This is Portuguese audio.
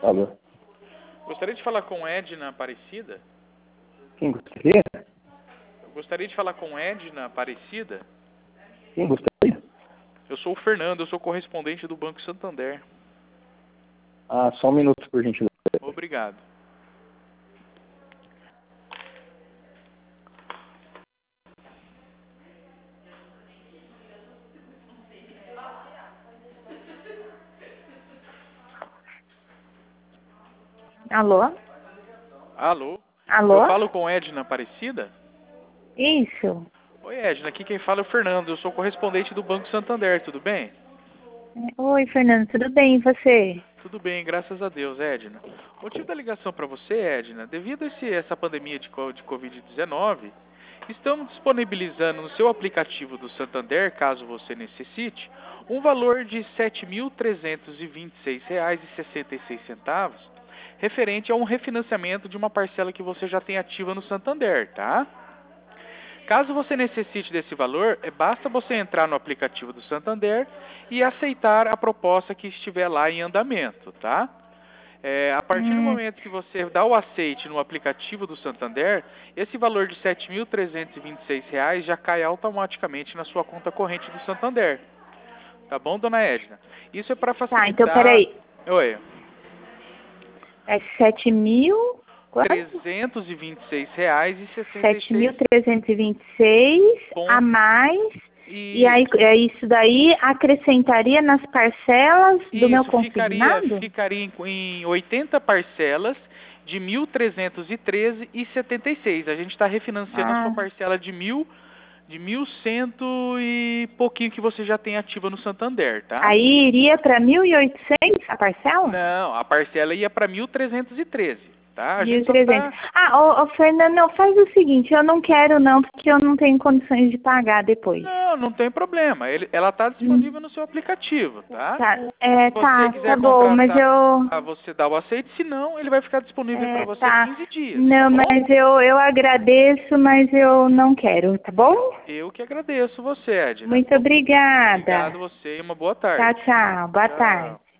Alô? Gostaria de falar com Edna Aparecida? Quem gostaria? Gostaria de falar com Edna Aparecida? Quem gostaria? Eu sou o Fernando, eu sou correspondente do Banco Santander. Ah, só um minuto, por gentileza. Obrigado. Alô? Alô? Alô? Eu falo com Edna Aparecida? Isso. Oi, Edna, aqui quem fala é o Fernando, eu sou correspondente do Banco Santander, tudo bem? Oi, Fernando, tudo bem? E você? Tudo bem, graças a Deus, Edna. O motivo da ligação para você, Edna, devido a essa pandemia de Covid-19, estamos disponibilizando no seu aplicativo do Santander, caso você necessite, um valor de R$ 7.326,66, referente a um refinanciamento de uma parcela que você já tem ativa no Santander, tá? Caso você necessite desse valor, basta você entrar no aplicativo do Santander e aceitar a proposta que estiver lá em andamento, tá? A partir do momento que você dá o aceite no aplicativo do Santander, esse valor de R$ 7.326 já cai automaticamente na sua conta corrente do Santander. Tá bom, dona Edna? Isso é para facilitar... Tá, então peraí. Oi. É 7.000... Quanto? R$ 326,66. 7.326 a mais. E aí, isso daí acrescentaria nas parcelas do meu consignado? Ficaria em 80 parcelas de R$ 1.313,76. A gente está refinanciando a sua parcela de 1.100 e pouquinho que você já tem ativa no Santander, tá? Aí iria para 1.800 a parcela? Não, a parcela ia para 1.313. Tá? A gente 1.300. Fernando, faz o seguinte, eu não quero não, porque eu não tenho condições de pagar depois. Não tem problema. Ela está disponível no seu aplicativo, tá? Tá, Se você quiser bom, mas você dá o aceite, senão ele vai ficar disponível para você 15 dias. Não, tá bom? mas eu agradeço, mas eu não quero, tá bom? Eu que agradeço você, Edna. Muito obrigada. Obrigado você e uma boa tarde. Tchau, tchau. Boa tarde.